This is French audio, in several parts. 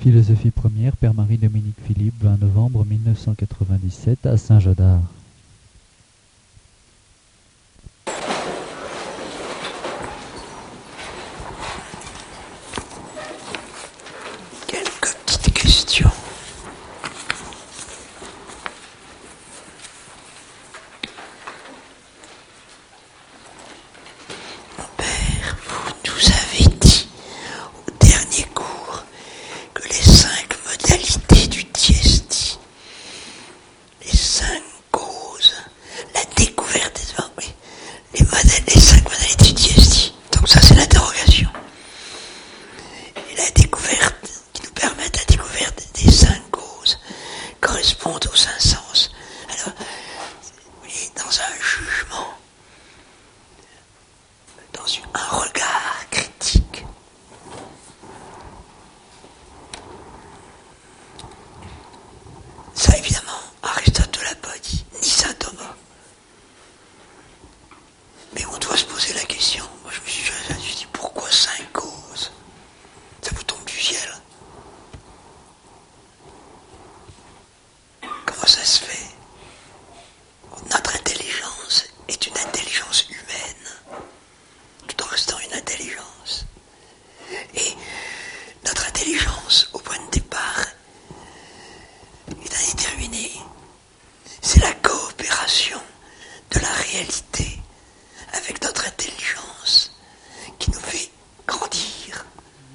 Philosophie première, Père Marie-Dominique Philippe, 20 novembre 1997 à Saint-Jodard. Quelques petites questions. Mon père, vous nous avez dit au dernier cours que les 5 modalités du Tiesti, les 5 causes, la découverte des oui, les 5 modalités du Tiesti, donc ça c'est l'interrogation. Et la découverte qui nous permet la découverte des 5 causes correspondent aux 5 sens. Alors, oui, dans un jugement, dans un regard critique, ça évidemment, Aristote ne l'a pas dit, ni saint Thomas. Mais on doit se poser la question. Moi je me suis dit, pourquoi 5 causes? Ça vous tombe du ciel. Comment ça se fait? Notre intelligence est une intelligence humaine, tout en restant une intelligence. Et notre intelligence, au point de départ, est indéterminée. C'est la coopération de la réalité avec notre intelligence qui nous fait grandir.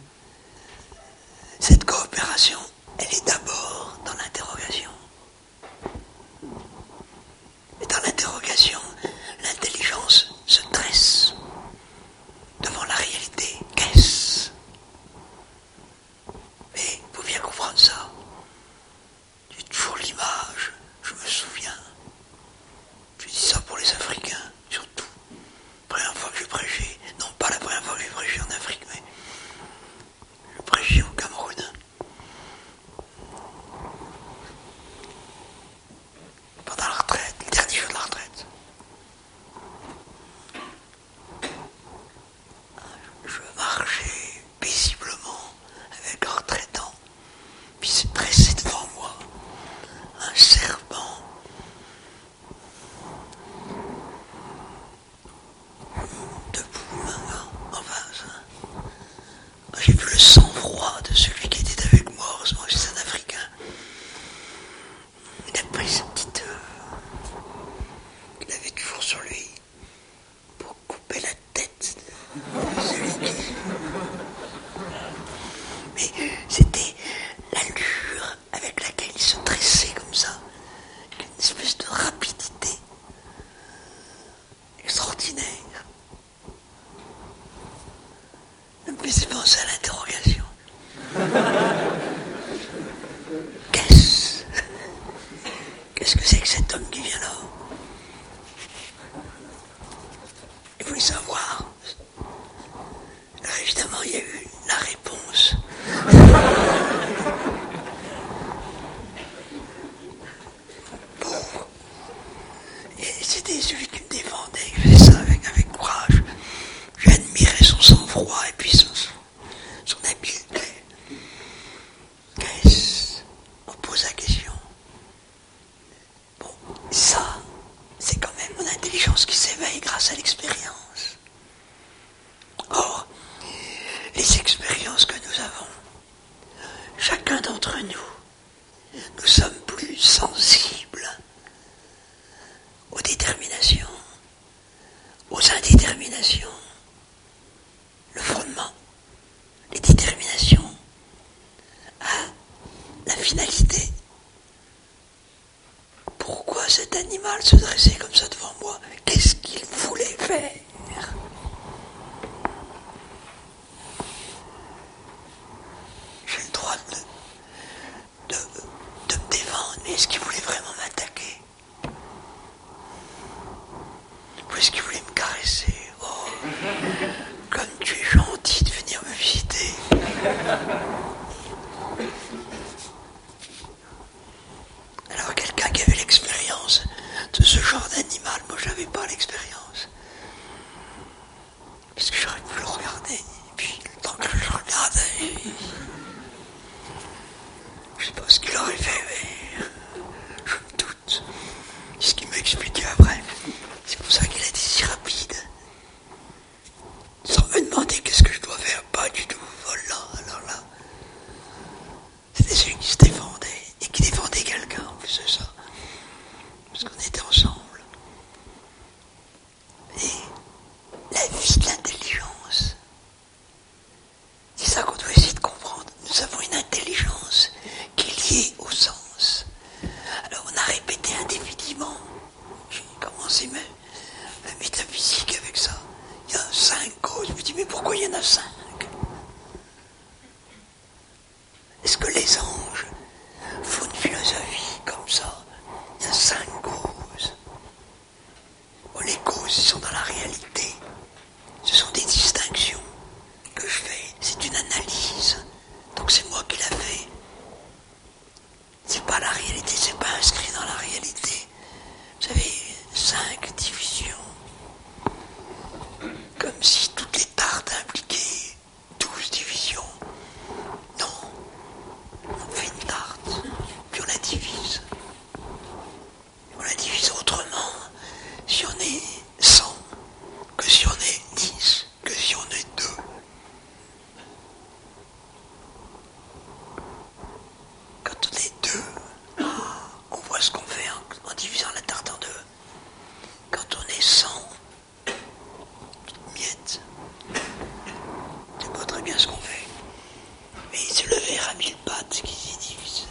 Cette coopération, elle est d'abord dans l'interrogation. Et dans l'interrogation, l'intelligence se dresse devant la réalité. Qu'est-ce? Mais il faut bien comprendre ça. J'ai toujours l'image, je me souviens. Je dis ça pour les Africains, surtout. La première fois que j'ai prêché, non pas la première fois que j'ai prêché en Afrique, mais je prêchais au Cameroun. Pendant la retraite, le dernier jour de la retraite. Je marchais paisiblement avec un retraitant, puis s'est pressé devant moi un serpent. Debout, enfin, j'ai vu le sang-froid de celui qui était avec moi, heureusement que c'est un Africain. Il a pris sa petite... il avait toujours sur lui pour couper la tête de celui qui... Mais c'était l'allure avec laquelle il se dressait comme ça, une espèce de rapidité extraordinaire. Ça me faisait penser à l'interrogation. Qu'est-ce que c'est que cet homme qui vient là? Il voulait savoir. Alors évidemment, il y a eu la réponse. Bon. Et c'était celui qui me défendait, qui faisait ça avec courage. J'admirais son sang-froid et puis son habileté. Qu'est-ce? On pose la question. Bon, ça, c'est quand même mon intelligence qui s'éveille grâce à l'expérience. Or, les expériences que nous avons, chacun d'entre nous sommes plus sensibles aux déterminations, aux indéterminations, le fondement, les déterminations, à la finalité. Pourquoi cet animal se dressait comme ça devant moi? Qu'est-ce qu'il voulait faire? J'ai le droit de me défendre, mais est-ce qu'il voulait vraiment m'attaquer? Ou est-ce qu'il voulait me caresser? Oh, comme tu es gentil de venir me visiter. Alors quelqu'un qui avait l'expérience de ce genre d'animal, moi j'avais pas l'expérience. mais pourquoi il y en a 5? Est-ce que les anges font une philosophie comme ça? Il y a 5 causes. Bon, les causes, ils sont dans la réalité. Ce sont des distinctions que je fais. C'est une analyse. Donc c'est moi qui la fais. C'est pas la réalité, c'est pas inscrit dans la réalité. Vous savez, 5 divisions. Comme si toutes les tartes impliquaient 12 divisions. Non. On fait une tarte, puis on la divise. On la divise autrement si on est 100 que si on est 10, que si on est 2. Quand on est 2, on voit ce qu'on fait en divisant la tarte en 2. Quand on est 100, miettes, c'est pas très bien ce qu'on fait. Mais c'est le verre à 1000 pattes qui s'y divise.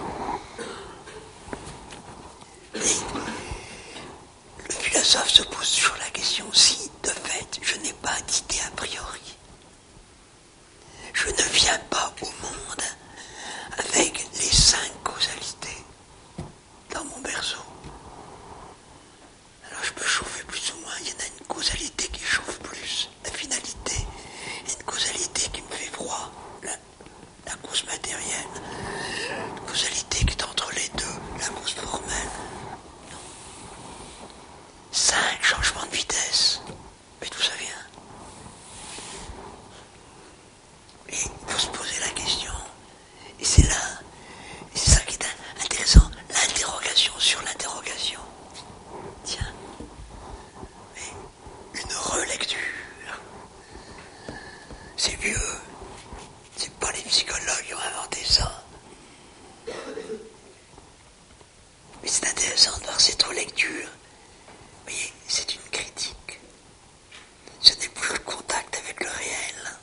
Et le philosophe se pose toujours la question si, de fait, je n'ai pas d'idée a priori. Je ne viens pas au monde avec les 5 causalités dans mon berceau. Alors je peux chauffer plus ou moins. Il y en a une causalité qui chauffe plus, la finalité, et une causalité qui me fait froid, la cause matérielle, une causalité qui est entre les deux, la cause formelle. 5 changements de vitesse. Mais d'où ça vient? Et il faut se poser la question. Et c'est là, et c'est ça qui est intéressant, l'interrogation sur l'interrogation. Tiens, mais une relecture. C'est vieux. C'est pas les psychologues qui ont inventé ça. Mais c'est intéressant de voir cette relecture. Vous voyez, c'est une critique. Ce n'est plus le contact avec le réel.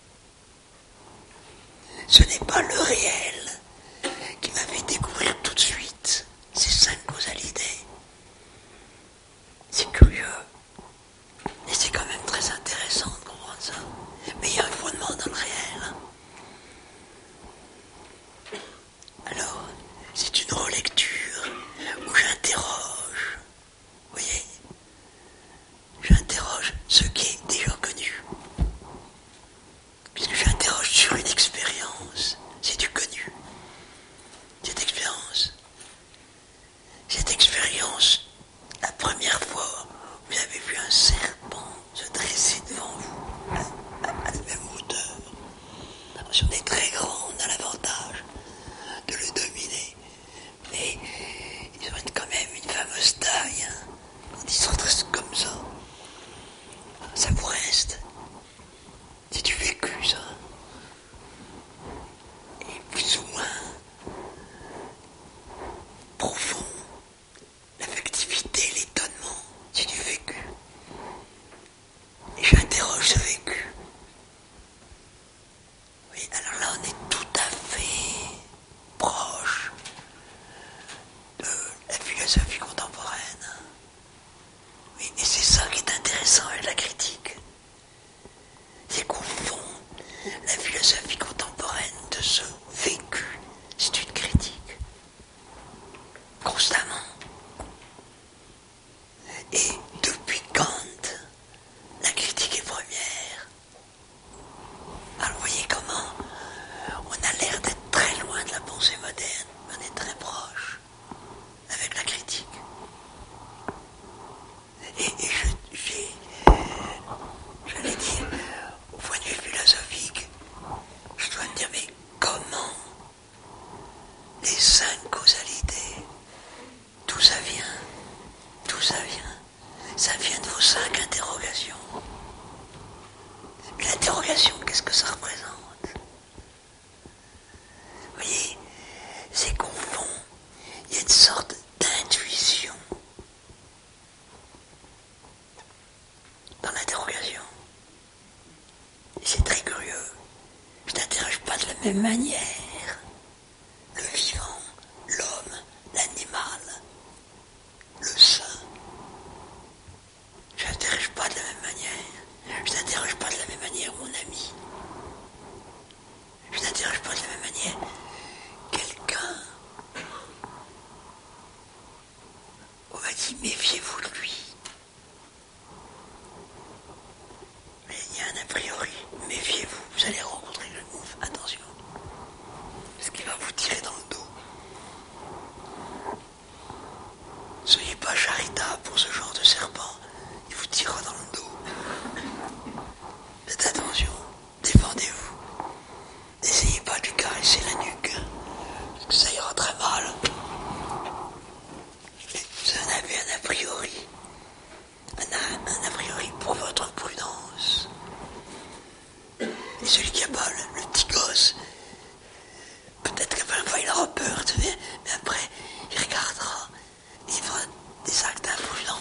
Ce n'est pas le réel qui m'a fait découvrir tout de suite ces 5 causalités. C'est curieux. Et c'est quand même très intéressant de comprendre ça. Mais il y a un fondement dans le réel. Alors, c'est une relecture où j'interroge. Vous voyez? J'interroge ce qui est déjà connu. Puisque j'interroge sur une expérience. C'est du connu. Cette expérience, la première fois, vous avez vu un serpent se dresser devant vous, à la même hauteur. Alors, si on est très grand, on a l'avantage de le dominer. Mais ils ont quand même une fameuse taille. Quand ils se redressent comme ça vous reste. C'est du vécu, ça. Et plus ou moins profond, l'affectivité, l'étonnement, c'est du vécu. Et j'interroge ce vécu. Oui, alors là, on est tout à fait proche de la philosophie contemporaine. Oui, et c'est ça qui est intéressant avec la critique. C'est qu'au fond, la philosophie contemporaine de ce vécu, c'est une critique. Constamment. Et depuis Kant, la critique est première. Alors vous voyez comment on a l'air d'être très loin de la pensée moderne, mais on est très proche avec la critique. Et j'allais dire, au point de vue philosophique, je dois me dire, mais comment les 5 causalités, d'où ça vient? D'où ça vient? Ça vient de vos 5 interrogations. Mais l'interrogation, qu'est-ce que ça représente? Vous voyez, c'est qu'au fond, il y a une sorte d'intuition dans l'interrogation. Et c'est très curieux. Je n'interroge pas de la même manière le vivant, l'homme, l'animal, le saint. Je n'interroge pas de la même manière. Je n'interroge pas de la même manière méfiez-vous, vous allez rencontrer le gouffre, attention. Parce qu'il va vous tirer dans le dos. Soyez pas charitable pour ce genre de serpent, il vous tirera dans le dos. Faites attention, défendez-vous. N'essayez pas de lui caresser la nuque, parce que ça ira très mal. Vous en avez un a priori. Un a priori pour votre prudence. Et celui qui a pas le petit gosse, peut-être qu'à la fois il aura peur, mais après il regardera et il fera des actes imprudents.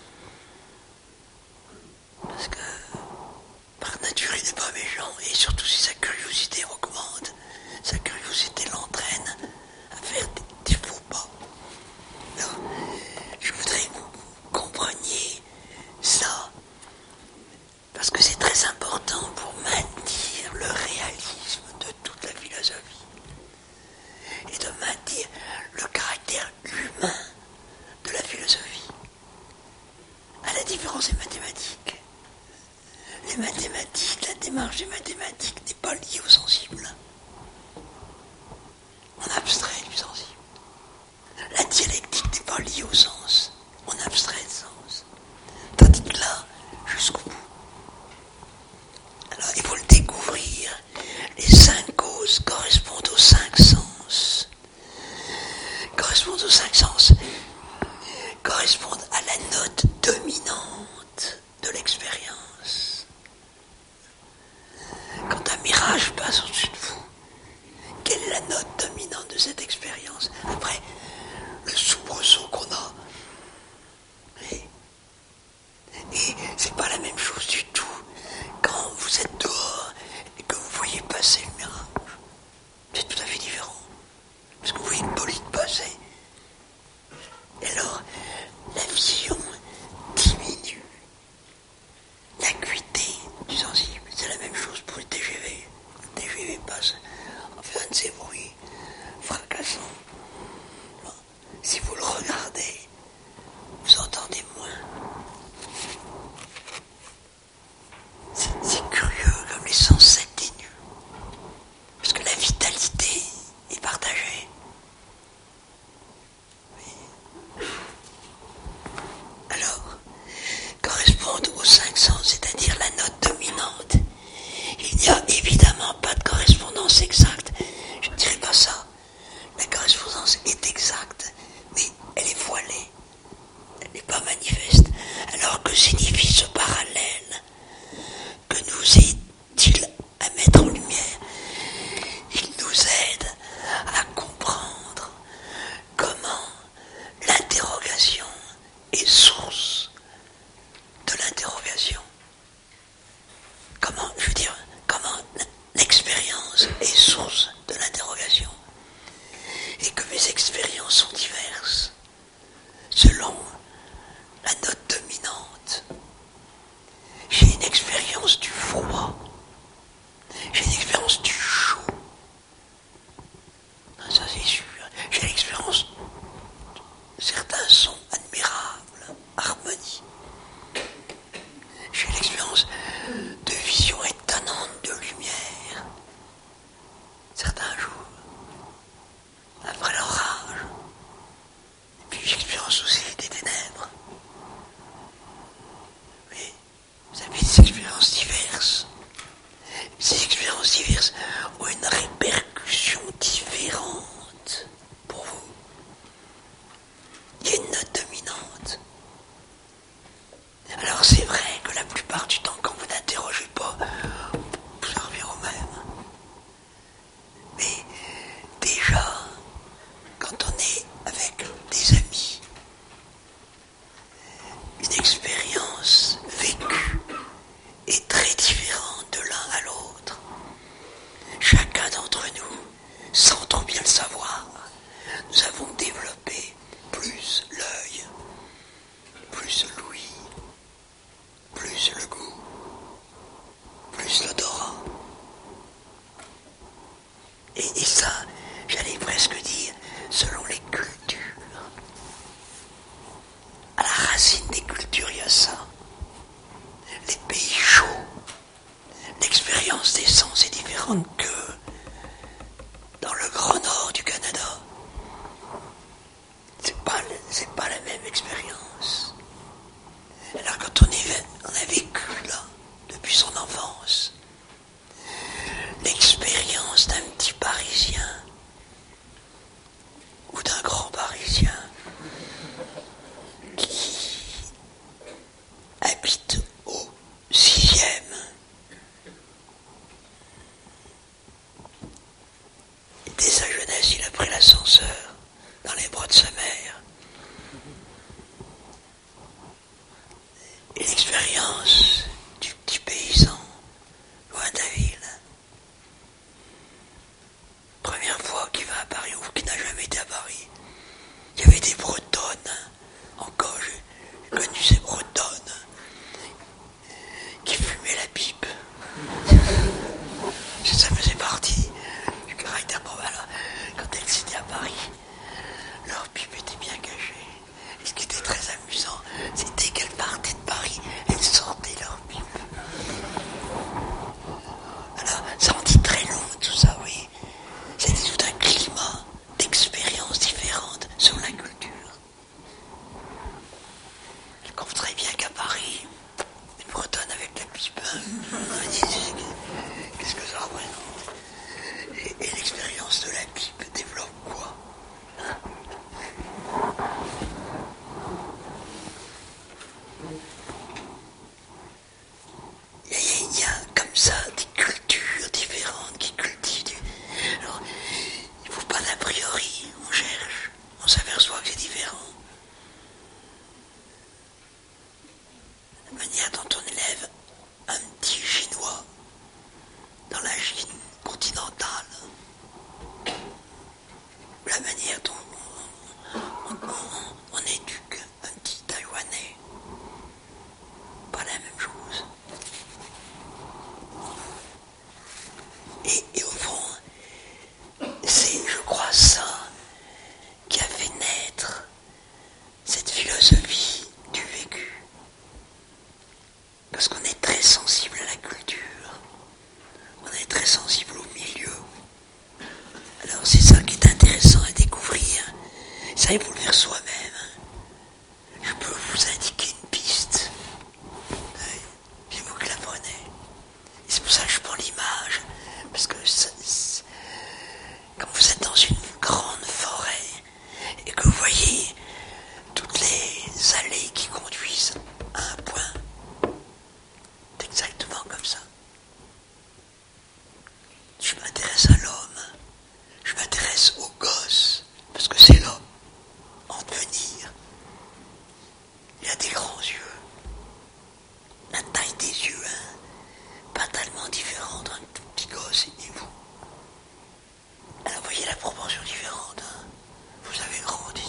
Parce que par nature il n'est pas méchant, et surtout si sa curiosité augmente, sa curiosité l'entraîne à faire des faux pas. Alors, je voudrais que vous compreniez ça, parce que c'est très important pour maintenir le réalisme de toute la philosophie et de maintenir le caractère humain de la philosophie. À la différence des mathématiques. Les mathématiques, la démarche des mathématiques n'est pas liée au sensible. On abstrait du sensible. La dialectique n'est pas liée au sens. On abstrait le sens. Tandis que là, jusqu'au bout. Alors, il faut le découvrir. Les 5 causes correspondent aux 5 sens. Correspondent aux 5 sens. Correspondent à la note dominante de l'expérience. Quand un mirage passe au-dessus de vous, quelle est la note dominante de cette expérience? Après, le soubresaut qu'on a. Et c'est pas la même chose du tout quand vous êtes dehors et que vous voyez passer le mirage. C'est tout à fait différent. Parce que vous voyez une bolide passer. Et alors, la vision diminue. L'acuité du sensible, c'est la même chose pour le TGV. Le TGV passe en faisant de ces bruits fracassants. Si vous le regardez, vous entendez moins. C'est curieux comme les sens s'atténuent. Parce que la vitalité est partagée. Alors, correspondent aux 5 sens, c'est-à-dire la note dominante. Il n'y a évidemment pas de correspondance exacte. Je ne dirais pas ça. La correspondance est exacte, mais elle est voilée. Elle n'est pas manifeste. Alors que signifie ce parallèle? Que nous aide-t-il à mettre en lumière? Il nous aide à comprendre comment l'interrogation est source de l'interrogation. Comment l'expérience est source de l'interrogation. Et que mes expériences sont diverses selon la note dominante. J'ai une expérience du froid. J'ai une expérience du chaud. Ça c'est sûr. J'ai l'expérience de certains sons admirables, harmonie. J'ai l'expérience de vision étonnante de lumière. Certains jours, après l'orage. Et puis j'expérience aussi des ténèbres. Oui, vous avez des expériences diverses. Ces expériences diverses ont une répercussion différente pour vous. Il y a une note dominante. Alors c'est vrai que la plupart du temps, quand vous n'interrogez pas, vous en revenez au même. Mais déjà, quand on est avec des amis, une expérience vécue est très différente de l'un à l'autre. Chacun d'entre nous, sans trop bien le savoir, nous avons développé plus l'œil, plus l'ouïe, plus le goût, plus l'odorat. Et ça, j'allais presque dire, selon les cultures. À la racine des cultures, il y a ça. Les pays chauds, l'expérience l'expérience des sens est différente que dans le Grand Nord du Canada. C'est pas la même expérience. Alors quand on a vécu là, depuis son enfance, l'expérience d'un petit Parisien ou d'un grand Parisien qui habite au 6e, et dès sa jeunesse il a pris l'ascenseur dans les bras de sa mère. Et l'expérience du petit paysan loin de la ville, première fois qu'il va à Paris ou qu'il n'a jamais été à Paris, il y avait des Bretonnes, encore j'ai connu ces Bretonnes qui fumaient la pipe. Ça faisait partie du caractère probable. Quand elles étaient à Paris, leur pipe était bien cachée. Et ce qui était très amusant, c'était qu'elles partaient de Paris, elles sortaient leur pipe. Alors, ça en dit très long tout ça, oui. C'était tout un climat d'expériences différentes sur la culture. Je comprends très bien qu'à Paris, une Bretonne avec la pipe, qu'est-ce que ça représente? Et l'expérience de la pipe développe quoi? Il y a comme ça des cultures différentes qui cultivent. Alors, il ne faut pas d'a priori, on cherche, on s'aperçoit que c'est différent. La manière dont on élève un petit Chinois dans la Chine continentale, la manière dont on éduque un petit Taïwanais, pas la même chose. Et au fond, c'est, je crois, ça qui a fait naître cette philosophie du vécu. Parce qu'on est très sensible à la culture, on est très sensible au milieu. Alors c'est ça qui est intéressant à découvrir. Ça, il faut le faire soi-même. Je peux vous indiquer une piste. C'est vous qui la prenez. Et c'est pour ça que je prends l'image. Parce que quand vous êtes dans une grande forêt et que vous voyez toutes les allées qui conduisent à un point, c'est exactement comme ça. Je m'intéresse à l'homme, je m'intéresse au gosse, parce que c'est l'homme en devenir. Il a des grands yeux, la taille des yeux, pas tellement différente, un tout petit gosse et vous. Alors voyez la proportion différente, vous avez grandi.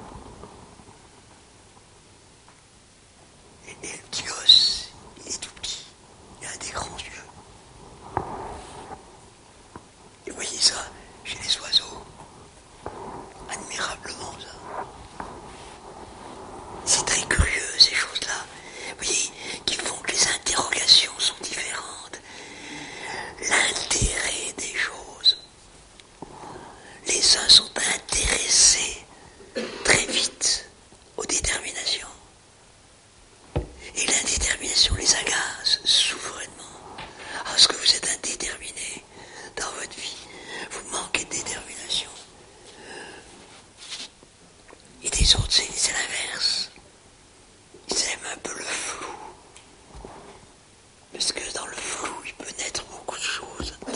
Et le petit gosse, il est tout petit, il a des grands yeux. Et voyez ça chez les oiseaux, admirablement ça. C'est très curieux ces choses-là, vous voyez, qui font que les interrogations sont différentes. L'intérêt des choses. Les uns sont intéressés très vite aux déterminations. Et l'indétermination les agace souverainement. Parce que vous êtes indéterminé dans votre vie, vous manquez de détermination. Et des autres, c'est l'inverse. Ils aiment un peu le flou. Parce que dans le flou, il peut naître beaucoup de choses.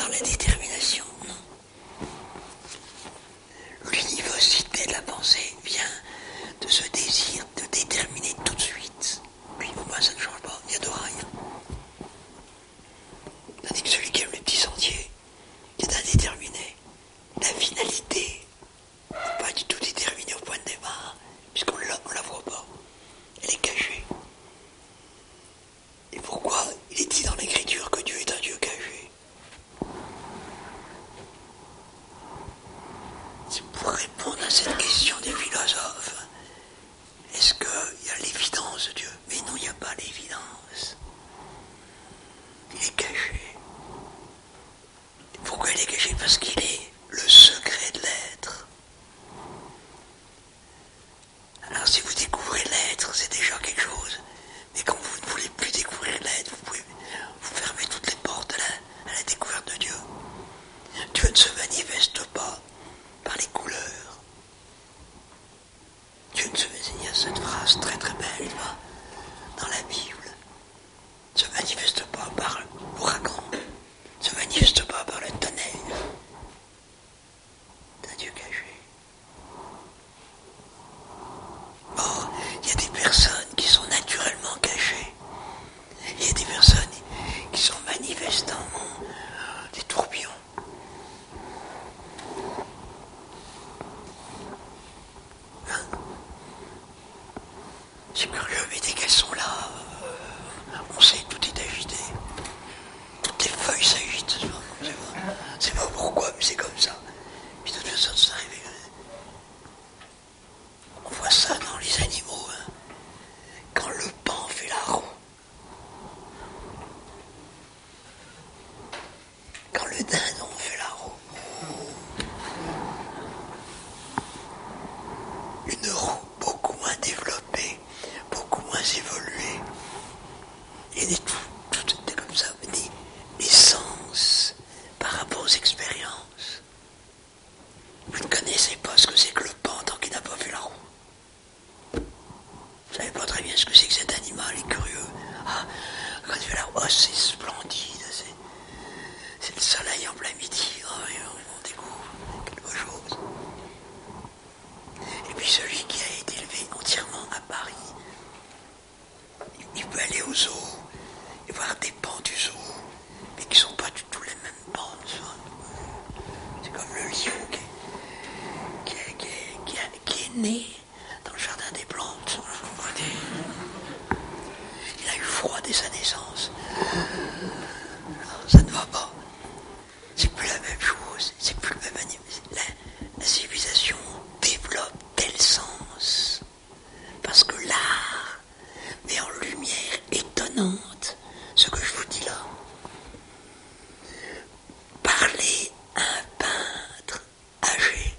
le dindon fait la roue. Une roue beaucoup moins développée, beaucoup moins évoluée. Et tout est comme ça, des sens par rapport aux expériences. Vous ne connaissez pas ce que c'est que le pan tant qu'il n'a pas fait la roue. Vous ne savez pas très bien ce que c'est que cet animal, il est curieux. Ah, quand il fait la roue, oh, c'est splendide, c'est le soleil en plein midi, oh, on découvre quelque chose. Et puis celui qui a été élevé entièrement à Paris, il peut aller au zoo et voir des pans du zoo, mais qui ne sont pas du tout les mêmes pans. C'est comme le lion qui est né dans le jardin des plantes. Il a eu froid dès sa naissance. Alors, ça ne va pas. C'est plus la même chose, c'est plus le même animal. La civilisation développe tel sens. Parce que l'art met en lumière étonnante ce que je vous dis là. Parler à un peintre âgé.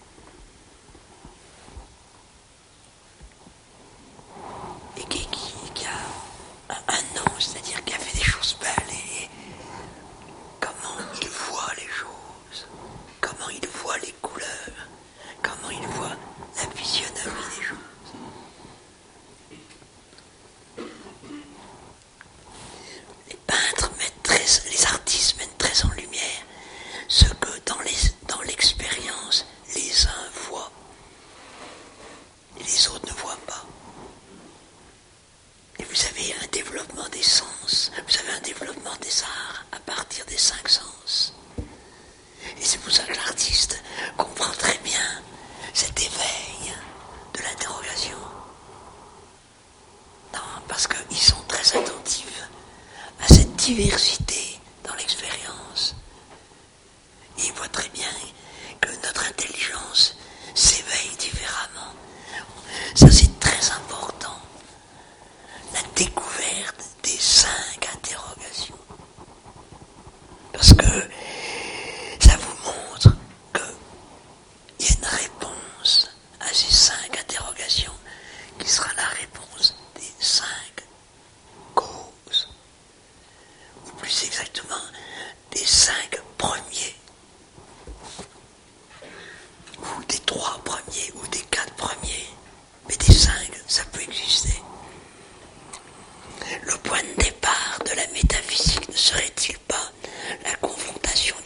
Et qui a un nom, c'est-à-dire qui a fait des choses belles et comment il voit les choses, comment il voit les couleurs, comment il voit la physionomie des choses. Les artistes mettent très en lumière ce que dans l'expérience les uns voient et les autres ne voient pas. Et vous avez un développement des sens, vous avez un développement des arts à partir des 5 sens. Et c'est pour ça que l'artiste comprend très bien cet éveil de l'interrogation. Non, parce qu'ils sont très attentifs à cette diversité dans l'expérience. Et ils voient très bien que notre intelligence s'éveille différemment. Ça, c'est très important. La découverte des 5 interrogations. Parce que ça vous montre qu'il y a une réponse à ces 5 interrogations qui sera la réponse des 5 causes. Ou plus exactement, des 5 premiers. Ou des 3 premiers, ou des 4 premiers. Mais des 5, ça peut exister. Le point de départ de la métaphysique ne serait-il pas la confrontation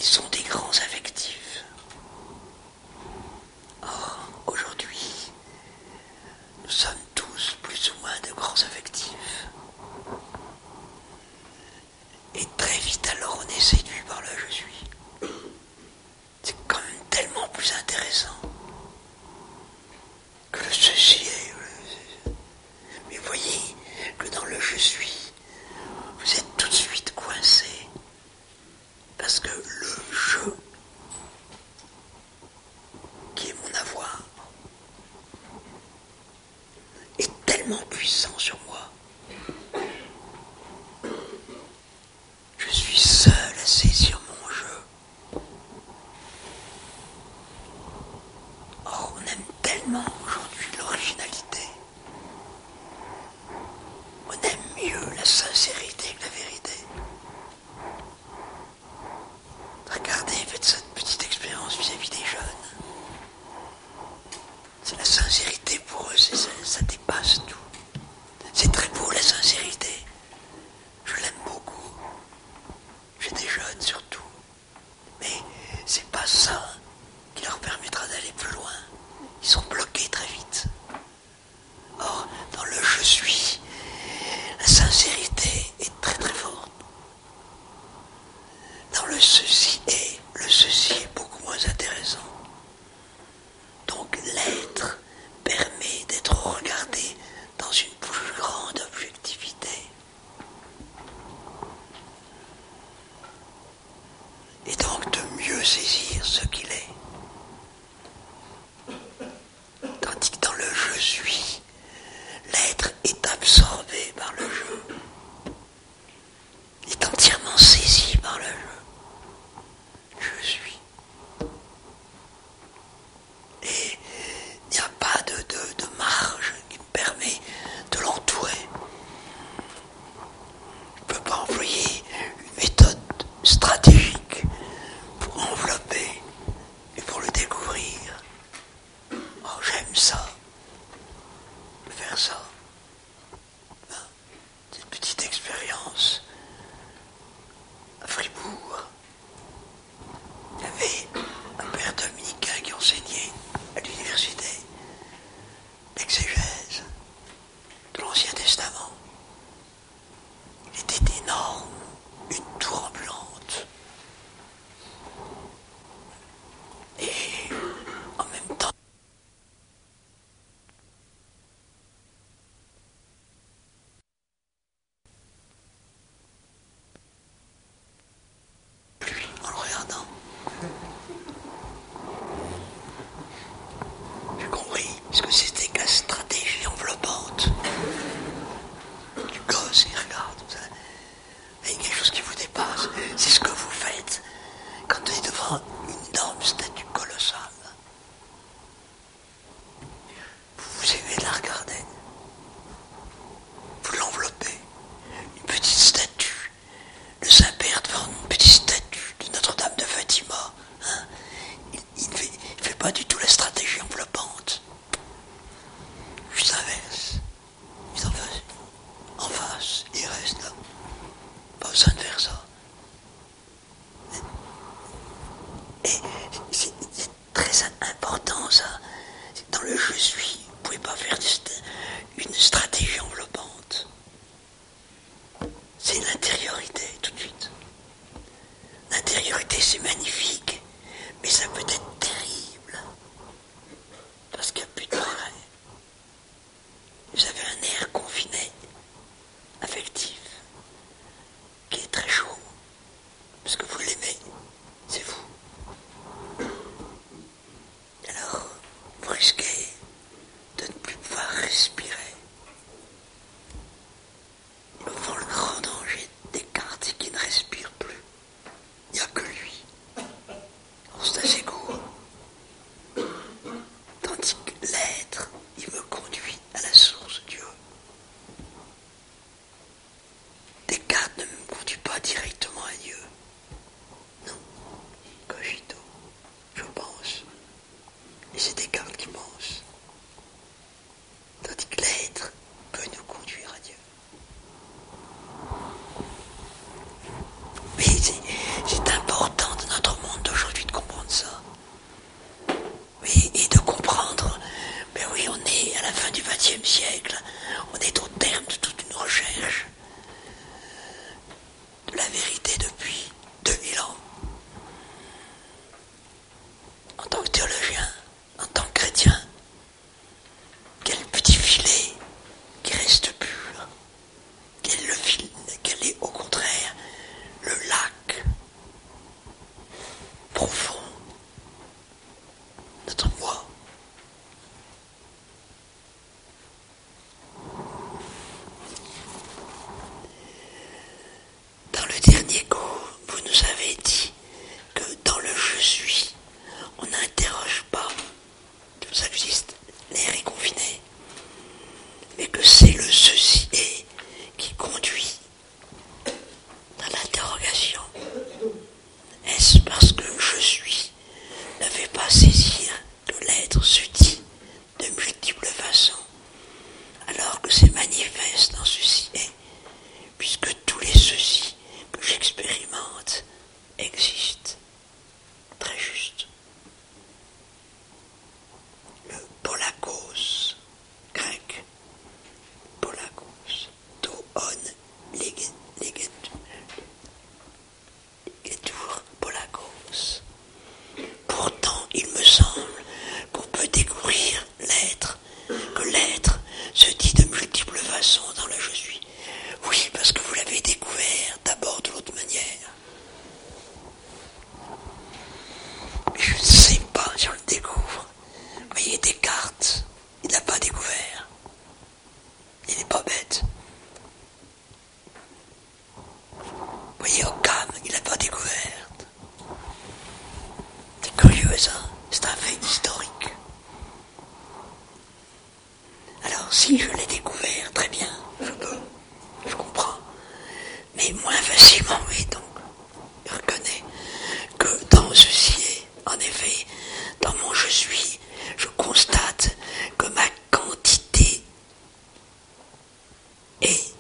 ils sont des grands affectifs. Or, aujourd'hui, nous sommes tous plus ou moins de grands affectifs. Et très vite alors on est séduit par le je suis. C'est quand même tellement plus intéressant que le ceci est. Mais voyez que dans le je suis, vous êtes tout de suite coincé. Parce que le je, qui est mon avoir, est tellement puissant sur moi. Je suis seul à saisir mon je. Or, on aime tellement aujourd'hui l'originalité. On aime mieux la sincérité que la vérité. Regardez, faites cette petite expérience vis-à-vis des jeunes. C'est la sincérité pour eux, ça dépasse tout. C'est très beau la sincérité. Je l'aime beaucoup. J'ai des jeunes surtout. Mais c'est pas ça qui leur permettra d'aller plus loin. Ils sont bloqués très vite. Or, dans le je suis, la sincérité est très très forte. Dans le ceci est beaucoup moins intéressant. Donc l'être permet d'être regardé dans une plus grande objectivité. Et donc de mieux saisir ce qu'il est. Tandis que dans le je suis, l'être est absorbé par le je, est entièrement saisi par le je suis. Et il n'y a pas de marge qui me permet de l'entourer. Je ne peux pas employer une méthode stratégique pour envelopper et pour le découvrir. Oh, j'aime ça, faire ça. Cette petite expérience à Fribourg. Il y avait un père dominicain qui enseignait à l'université l'exégèse de l'Ancien Testament. Il était énorme, une tour ambulante. Et en même temps, lui, en le regardant, j'ai compris ce que c'était que la stratégie enveloppante du gosse qui regarde. Il y a quelque chose qui vous dépasse. C'est ce que vous faites quand vous êtes devant une énorme statue colossale. Vous aimez la regarder. Vous l'enveloppez. Une petite statue. Le Saint-Père devant une petite statue de Notre-Dame de Fatima. Hein, il ne fait pas du tout la stratégie enveloppante. Juste l'inverse. Il en face. Il reste là. Pas besoin de faire ça. Et c'est très important ça. Dans le je suis, vous ne pouvez pas faire une stratégie enveloppante. C'est l'intériorité tout de suite. L'intériorité c'est magnifique, mais ça peut être terrible. Parce qu'il n'y a plus de progrès. Vous avez un air confiné, affectif, qui est très chaud. Parce que vous l'aimez, c'est vous. Alors, vous risquez de ne plus pouvoir respirer. au fond, notre moi. Dans le dernier cours, vous nous avez dit que dans le je suis, on n'interroge pas, c'est pour ça que j'existe l'air est confiné, mais que c'est le ceci est qui conduit dans l'interrogation. Est-ce parce que je suis ne fait pas saisir que l'être se dit de multiples façons, alors que c'est manifeste dans ceci est, puisque tous les ceci que j'expérimente existent. Très juste. Le polakos, grec, polakos, to on, legetur, polakos. Pourtant, il me semble qu'on peut découvrir l'être, que l'être se dit de multiples façons dans le je suis. Oui, parce que vous l'avez découvert d'abord de l'autre manière. Mais je ne sais pas si on le découvre. Vous voyez, Descartes, il ne l'a pas découvert. Il n'est pas bête. Vous voyez, Occam, il ne l'a pas découverte. C'est curieux ça, c'est un fait historique. Alors si je l'ai découvert, très bien, je comprends. Mais moins facilement, oui, donc, je reconnais que dans ceci est, en effet, dans mon je suis, je constate que ma quantité est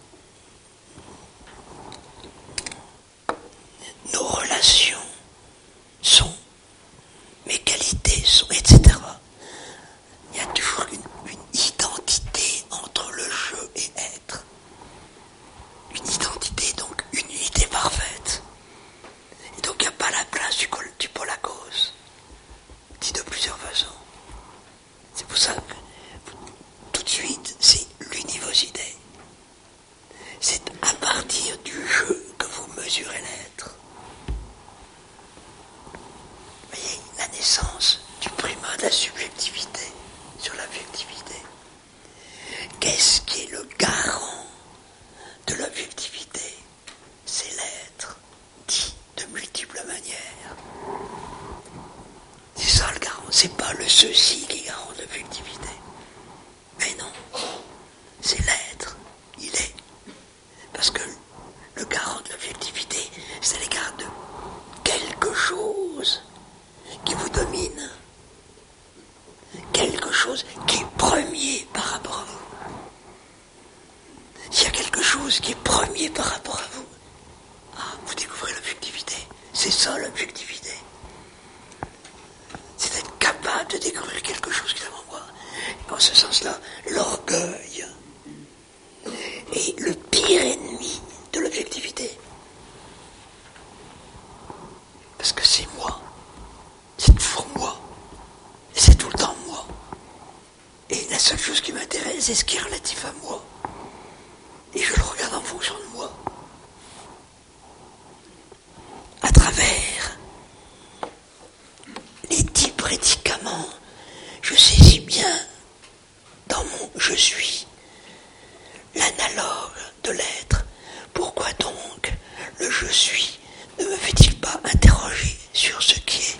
nos relations sont, mes qualités sont, etc. Il y a toujours une identité entre le je et être. Une identité, donc une unité parfaite. Et donc il n'y a pas la place du polakos, dit de plusieurs façons. C'est pour ça que tout de suite, c'est l'univocité. C'est à partir du je que vous mesurez l'être. Vous voyez, la naissance du primat de la subjectivité sur l'objectivité. Qu'est-ce qui est le garant de l'objectivité? C'est l'être, dit de multiples manières. C'est ça le garant, c'est pas le ceci qui est garant de l'objectivité. Mais non, c'est l'être, il est. Parce que le garant de l'objectivité, c'est l'égard de quelque chose qui vous domine. Quelque chose qui est premier par rapport à vous. S'il y a quelque chose qui est premier par rapport à vous, vous découvrez l'objectivité. C'est ça l'objectivité. C'est d'être capable de découvrir quelque chose qui est devant moi. En ce sens-là, l'orgueil est le pire ennemi de l'objectivité. Parce que c'est moi. C'est toujours moi. Et c'est tout le temps moi. Et la seule chose qui m'intéresse, c'est ce qui est relatif à moi. Et je le regarde en fonction de moi. À travers les 10 prédicaments, je saisis bien dans mon je suis l'analogue de l'être. Pourquoi donc le je suis ne me fait-il pas interroger sur ce qui est?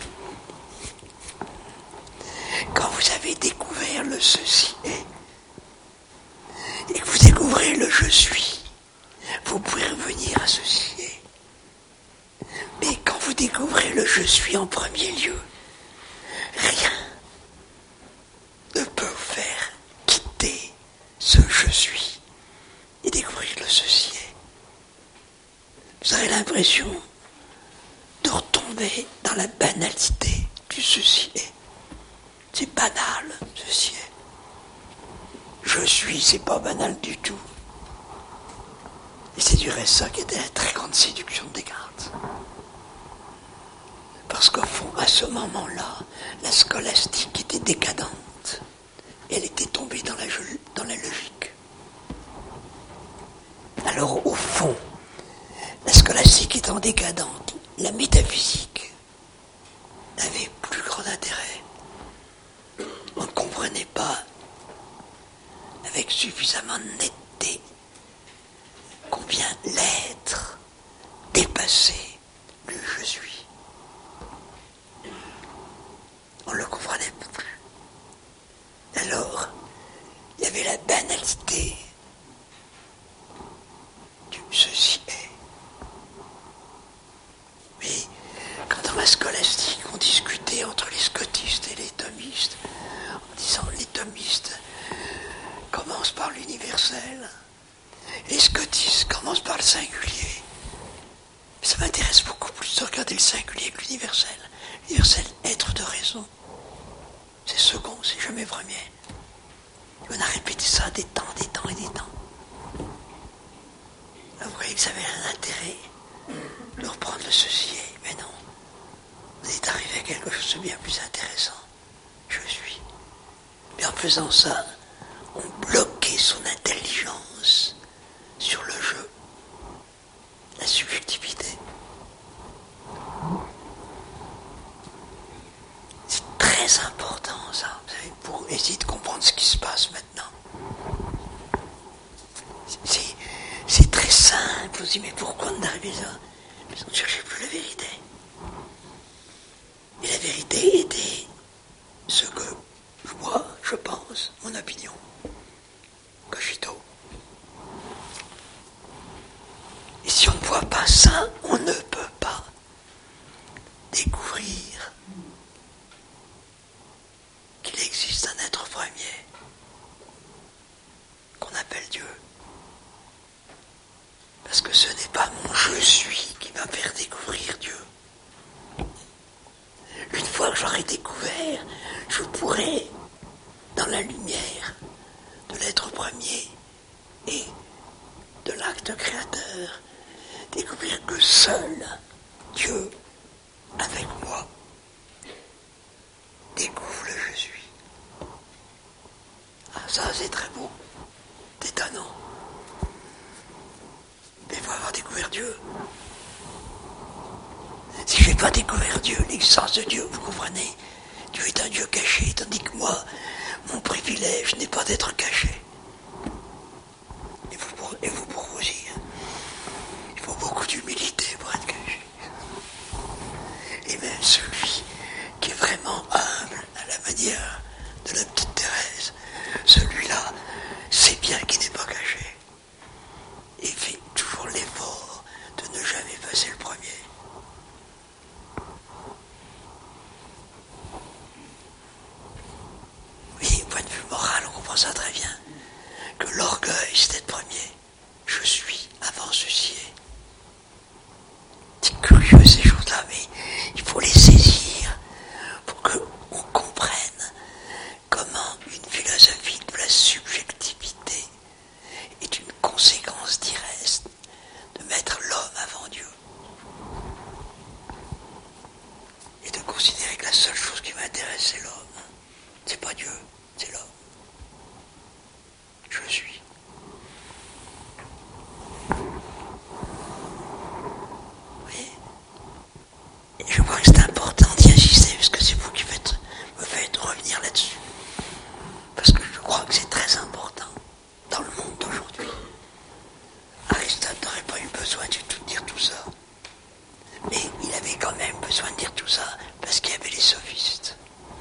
Quand vous avez découvert le ceci est, et que vous découvrez le je suis, vous pouvez revenir à ceci est. Mais quand vous découvrez le je suis en premier lieu, rien ne peut vous faire quitter ce je suis et découvrir le ceci est. Vous avez l'impression de retomber dans la banalité du ceci est. C'est banal, ceci est. Je suis, c'est pas banal du tout. Et c'est du reste ça qui était la très grande séduction de Descartes. Parce qu'au fond, à ce moment-là, la scolastique était décadente. Et elle était tombée dans la logique. Alors, au fond, la scolastique étant décadente, la métaphysique suffisamment de netteté combien l'être dépassé du je suis. On ne le comprenait plus. Alors, il y avait la banalité du ceci est. Mais quand dans la scolastique on discutait entre les scotistes et les thomistes, en disant les thomistes commencent par l'universel, les scotistes commencent par le singulier. Ça m'intéresse beaucoup plus de regarder le singulier que l'universel. L'universel, être de raison. C'est second, c'est jamais premier. On a répété ça des temps et des temps. Là, vous voyez que ça avait un intérêt de reprendre le ceci, mais non. On est arrivé à quelque chose de bien plus intéressant. Je suis. Mais en faisant ça, on bloquait son intelligence sur le jeu, la subjectivité. C'est très important ça, vous savez, pour essayer de comprendre ce qui se passe maintenant. C'est très simple, on se dit mais pourquoi on est arrivé là? Parce qu'on ne cherchait plus la vérité. Et la vérité était ce que moi, je pense, mon opinion. Cogito. Et si on ne voit pas ça, on ne peut pas découvrir qu'il existe un être premier qu'on appelle Dieu. Parce que ce n'est pas mon je suis qui va faire découvrir Dieu. Une fois que j'aurai découvert, je pourrai, dans la lumière de l'être premier et de l'acte créateur, découvrir que seul Dieu, avec moi, découvre le je suis. Ah, ça c'est très beau, c'est étonnant. Mais il faut avoir découvert Dieu. Si je n'ai pas découvert Dieu, l'existence de Dieu, vous comprenez, Dieu est un Dieu caché, tandis que moi, mon privilège n'est pas d'être caché. Et vous pour vous aussi. Il faut beaucoup d'humilité pour être caché. Et même celui qui est vraiment humble, à la manière de la petite Thérèse, celui-là sait bien qu'il n'est pas caché. Et fait toujours l'effort de ne jamais passer le premier. Oui, au point de vue moral, on comprend ça très bien. Que l'orgueil, c'est être premier. Je suis avant ceci. C'est curieux ces choses-là, mais il faut les saisir pour qu'on comprenne comment une philosophie de la subjectivité est une conséquence directe de mettre l'homme avant Dieu. Et de considérer que la seule chose qui m'intéresse, c'est l'homme. C'est pas Dieu, c'est l'homme. Je suis. Oui. Et je crois que c'est important d'y insister, parce que c'est vous qui me faites revenir là-dessus. Parce que je crois que c'est très important dans le monde d'aujourd'hui. Aristote n'aurait pas eu besoin du tout de dire tout ça. Mais il avait quand même besoin de dire tout ça, parce qu'il y avait les sophistes.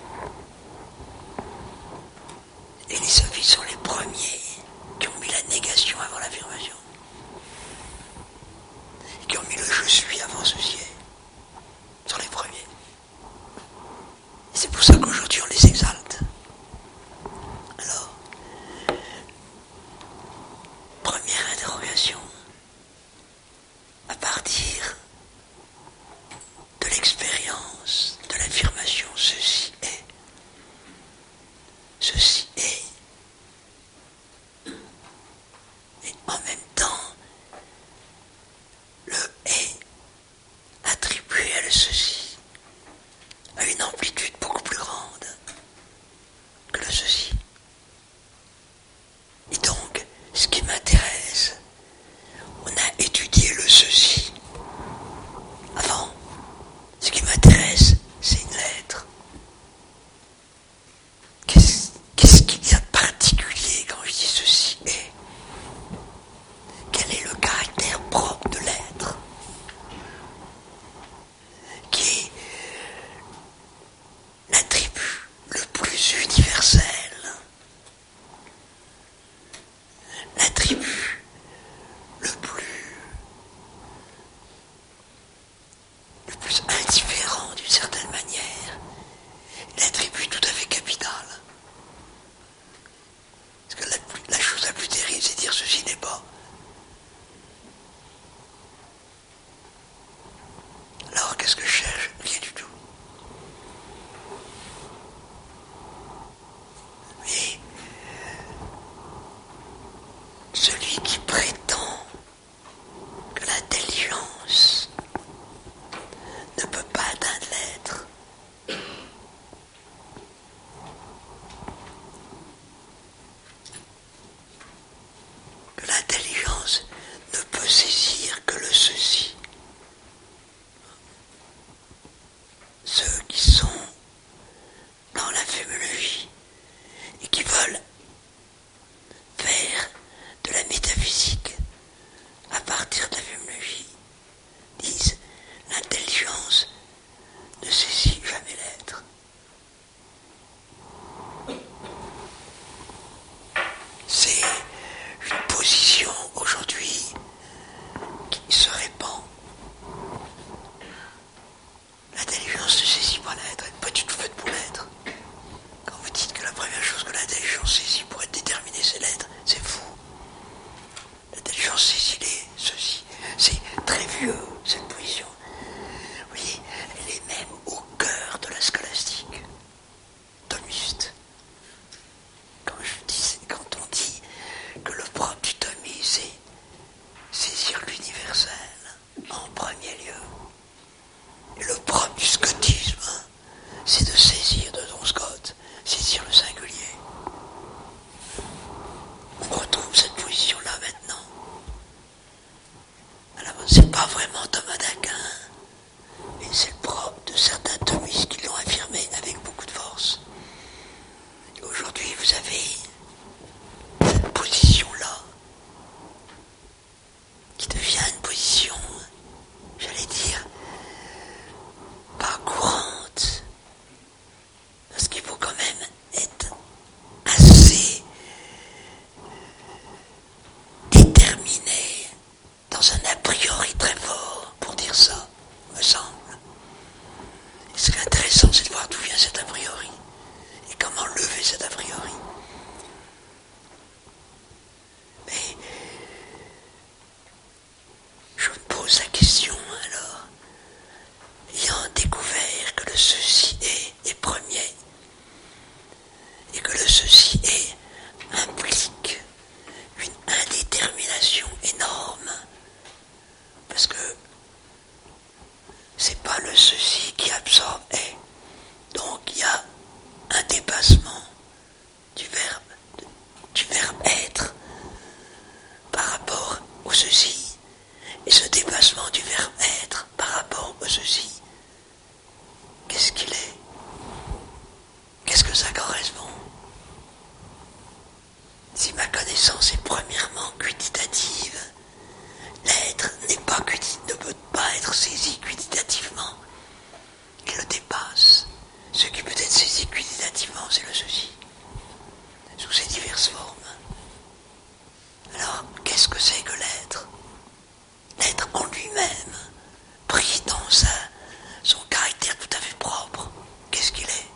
Et les sophistes sont les premiers qui ont mis la négation avant l'affirmation. Qui ont mis le je suis avant ceci. Sont les premiers. Et c'est pour ça qu'aujourd'hui on les exalte. Alors, première interrogation. À partir de l'expérience de l'affirmation ceci est. Ceci est. Et en même temps, le est attribué à le ceci a une amplitude beaucoup plus grande que le ceci. Et donc, ce qui m'intéresse, on a étudié le ceci avant. Ce qui m'intéresse, c'est une lettre. Qu'est-ce qu'il y a de particulier quand je dis ceci c'est de voir d'où vient cet a priori et comment lever cet a priori. Mais je me pose la question alors, ayant découvert que le ceci est premier et que le ceci est implique une indétermination énorme, parce que c'est pas le ceci qui absorbe est, donc il y a un dépassement du verbe être par rapport au ceci, et ce dépassement du verbe être par rapport au ceci, qu'est-ce qu'il est? Qu'est-ce que ça correspond? Si ma connaissance est premièrement quantitative, l'être ne peut pas être saisi quantitativement. Il le dépasse. Ce qui peut être saisi quantitativement, c'est le ceci, sous ses diverses formes. Alors, qu'est-ce que c'est que l'être? L'être en lui-même, pris dans son caractère tout à fait propre, qu'est-ce qu'il est?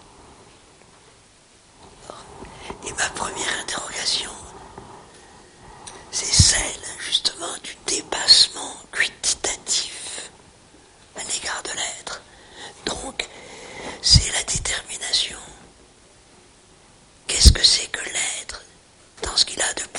Et ma première interrogation, c'est celle justement du dépassement quantitatif à l'égard de l'être. Donc, c'est la détermination. Qu'est-ce que c'est que l'être dans ce qu'il a de